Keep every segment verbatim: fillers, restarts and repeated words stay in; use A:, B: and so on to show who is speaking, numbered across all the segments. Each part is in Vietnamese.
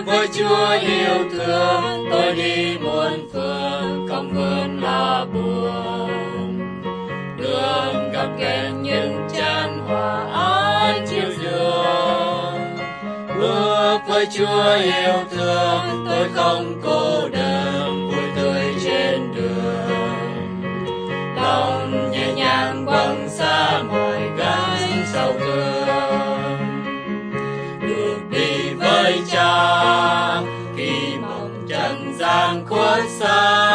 A: với Chúa yêu thương, tôi đi muôn phương không vương lo buồn. Đường gặp ghềnh những chan hòa ái chiều dương. Bước với Chúa yêu thương, tôi không cô đơn, vui tươi trên đường. Lòng nhẹ nhàng quăng xa mọi gánh sầu thương. Được đi với Cha khi mộng trần gian khuất xa.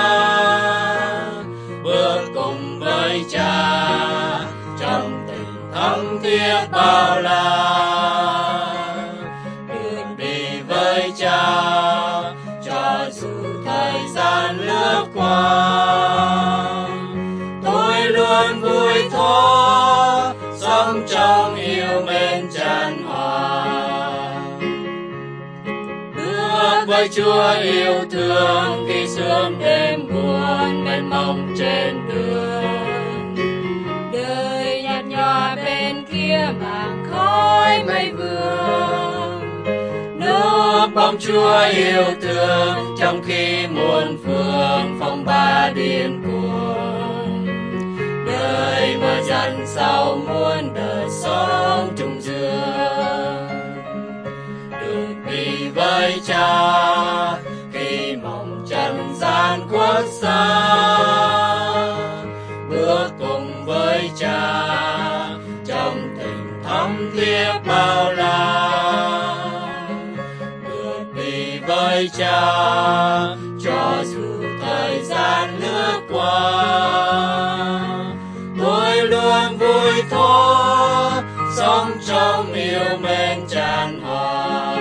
A: Bước cùng với Cha trong tình thắm thiết bao la. Được đi với Cha cho dù thời gian lướt qua. Tôi luôn vui thó sống trong yêu mến chan hòa. Bước với Chúa yêu thương khi sương đêm buồn bên mong trên đường. Đời nhạt nhòa bên kia màng khói mây vương. Nước bóng Chúa yêu thương trong khi muôn phương phong ba điên cuồng. Đời mưa dần sau muôn đời sống trùng dương. Được đi với Cha khi mong trần gian khuất xa. Bước cùng với Cha trong tình thắm thiết bao la. Được đi với Cha cho dù thời gian lướt qua. Tôi luôn vui thó sống trong yêu mến chan hòa.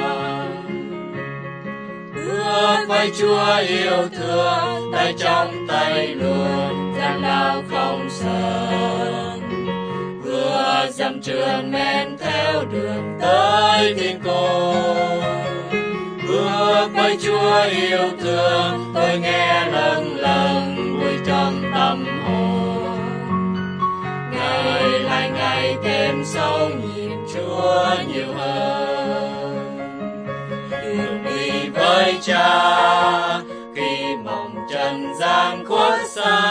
A: Bước với Chúa yêu thương, tay trong tay luôn gian lao không sợ. Vừa dặm trườn men theo đường tới thiên cung. Bước với Chúa yêu thương, tôi nghe lần lần vui trong tâm hồn. Ngày lại ngày thêm sâu nhìn Chúa nhiều hơn. Được đi với Cha khi mong trần gian khuất xa.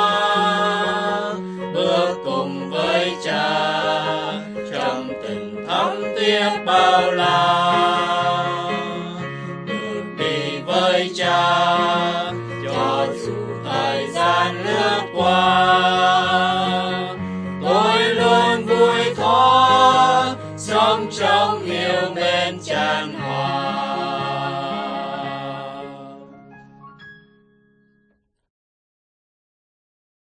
A: Bước cùng với Cha trong tình thắm thiết bao la.